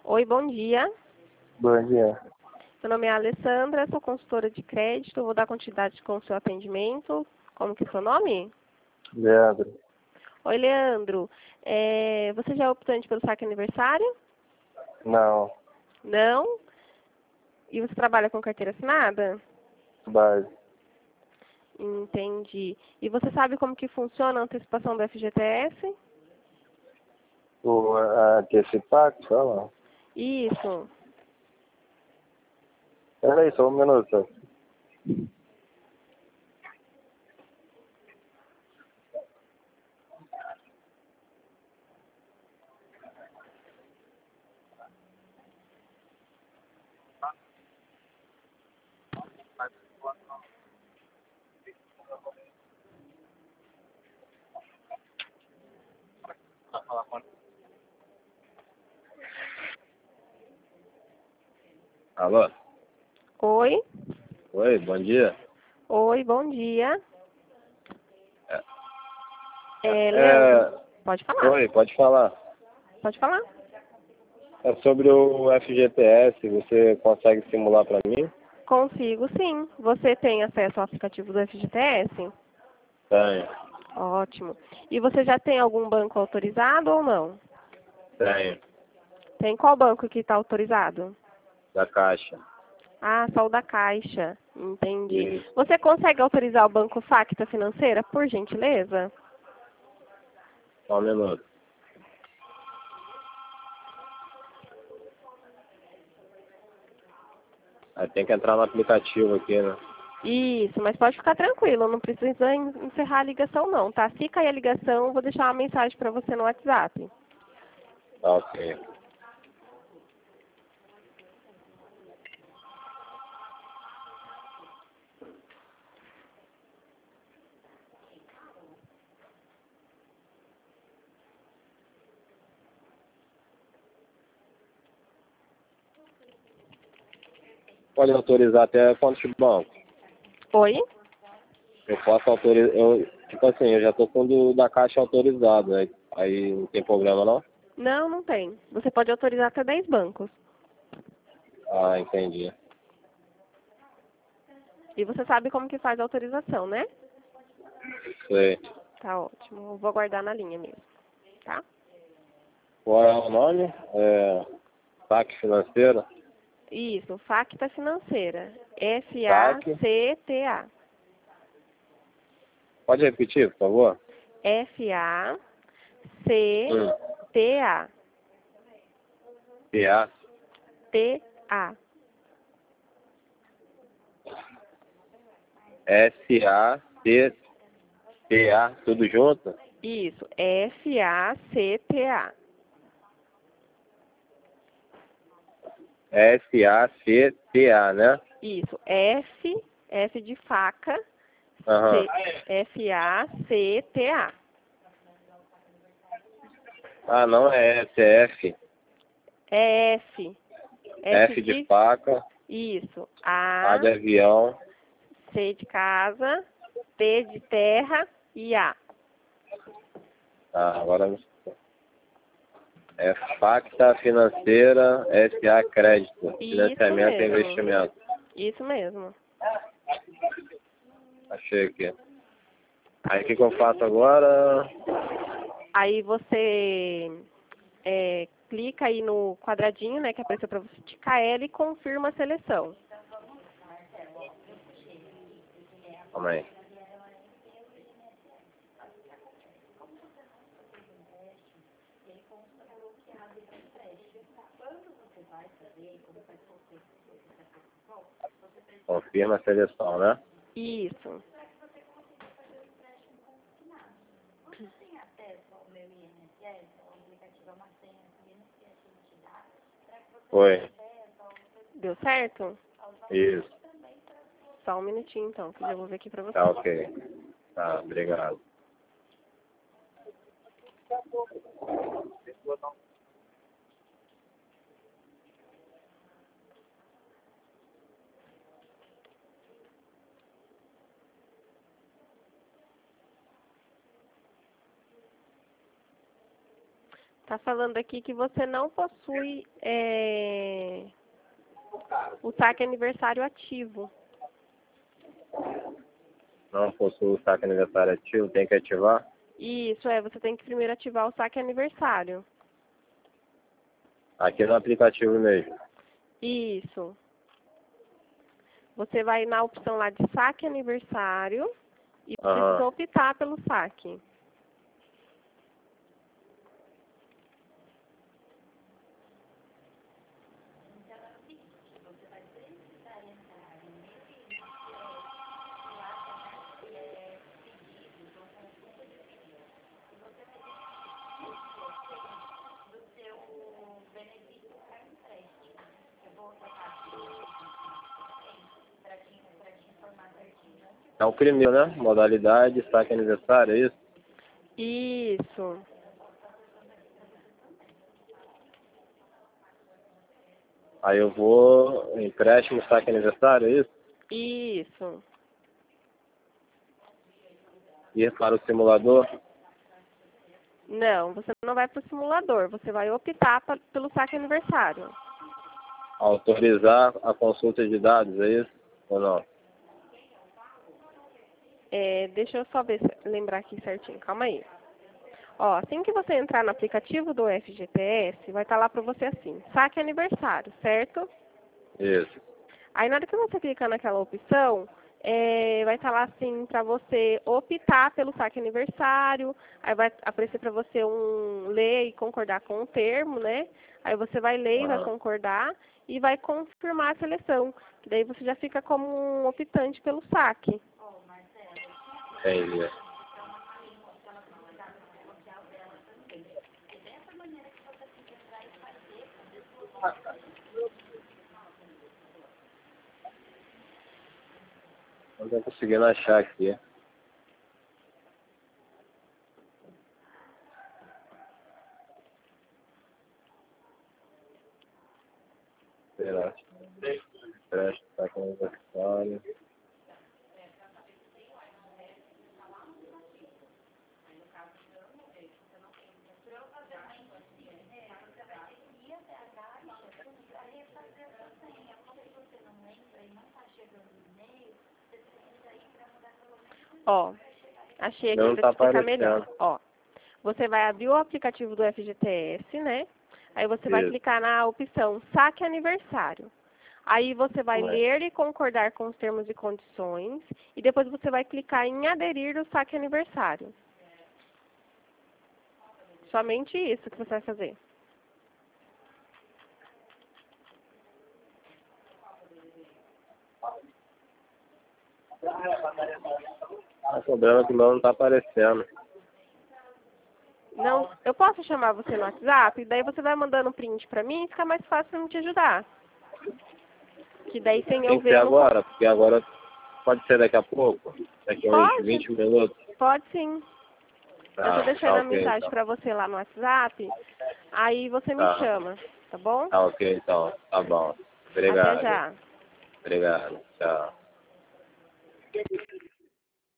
Oi, bom dia. Bom dia. Meu nome é Alessandra, sou consultora de crédito. Vou dar continuidade com o seu atendimento. Como que é o seu nome? Leandro. Oi, Leandro. Você já é optante pelo saque aniversário? Não. Não? E você trabalha com carteira assinada? Base. Entendi. E você sabe como que funciona a antecipação do FGTS? O antecipar, que fala? Isso. Peraí, só um minuto. Alô? Oi. Oi, bom dia. Oi, bom dia. É, Leandro, pode falar. Oi, pode falar. Pode falar. É sobre o FGTS, você consegue simular para mim? Consigo, sim. Você tem acesso ao aplicativo do FGTS? Tenho, Ótimo. E você já tem algum banco autorizado ou não? tenho. Tem qual banco que está autorizado? Da Caixa. Ah, só o da Caixa. Entendi. Isso. Você consegue autorizar o Banco Facta Financeira, por gentileza? Só um minuto. Aí tem que entrar no aplicativo aqui, né? Isso, mas pode ficar tranquilo, não precisa encerrar a ligação não, tá? Se cair a ligação, eu vou deixar uma mensagem para você no WhatsApp. Tá ok. Pode autorizar até quantos bancos? Oi? Eu posso autorizar, tipo assim, eu já tô com o da Caixa autorizado, né? Aí não tem problema não? Não, não tem. Você pode autorizar até 10 bancos. Ah, entendi. E você sabe como que faz a autorização, né? Sei. Tá ótimo. Eu vou aguardar na linha mesmo, tá? Qual é o nome? Saque financeiro? Isso, Facta Financeira. Saque. F-A-C-T-A. Pode repetir, por favor? F-A-C-T-A. PA. T-A. SACTA, tudo junto? Isso, F-A-C-T-A. SACTA, né? Isso, F de faca, Aham. F-A-C-T-A. Ah, não é S, é F. É F. F de faca, Isso, A A, de avião. C de casa, T de terra e A. Ah, agora é Facta Financeira SA Crédito, Isso Financiamento e mesmo. Investimento. Isso mesmo. Achei aqui. Aí o que eu faço agora? Aí você clica aí no quadradinho, né, que apareceu para você ticar ela e confirma a seleção. Calma aí. Confirma a seleção, né? Isso. Foi. Deu certo? Isso. Só um minutinho então, que eu já vou ver aqui para você. Tá ok. Tá, obrigado. Tá falando aqui que você não possui o saque aniversário ativo. Não possui o saque aniversário ativo, tem que ativar? Isso, você tem que primeiro ativar o saque aniversário. Aqui no aplicativo mesmo. Isso. Você vai na opção lá de saque aniversário e precisa optar pelo saque. É o primeiro, né? Modalidade, saque aniversário, é isso? Isso. Aí eu vou, empréstimo, saque aniversário, é isso? Isso. Ir para o simulador? Não, você não vai para o simulador, você vai optar pelo saque aniversário. Autorizar a consulta de dados, é isso? Ou não? Deixa eu só ver, lembrar aqui certinho, calma aí. Ó, assim que você entrar no aplicativo do FGTS, vai estar lá para você assim, saque aniversário, certo? Isso. Aí na hora que você clicar naquela opção, vai estar lá assim para você optar pelo saque aniversário, aí vai aparecer para você ler e concordar com o termo, né? Aí você vai ler e vai concordar e vai confirmar a seleção, que daí você já fica como um optante pelo saque. Entendi. Não estou conseguindo achar aqui. Empréstimo, saque aniversário. Ó, achei aqui Não para está te explicar melhor. aparecendo. Ó, você vai abrir o aplicativo do FGTS, né? Aí você vai clicar na opção saque aniversário. Aí você vai ler e concordar com os termos e condições. E depois você vai clicar em aderir ao saque aniversário. Somente isso que você vai fazer. O problema é que o meu não está aparecendo. Não, eu posso chamar você no WhatsApp? Daí você vai mandando print pra mim e fica mais fácil eu te ajudar. Que daí sem eu Tem que ver... ser agora, porque agora pode ser daqui a pouco. Daqui a uns 20 minutos. Pode sim. Eu tô deixando a mensagem então. pra você lá no WhatsApp. Aí você me chama, tá bom? Tá ok, então. Tá bom. Obrigado. Até já. Obrigado. Tchau.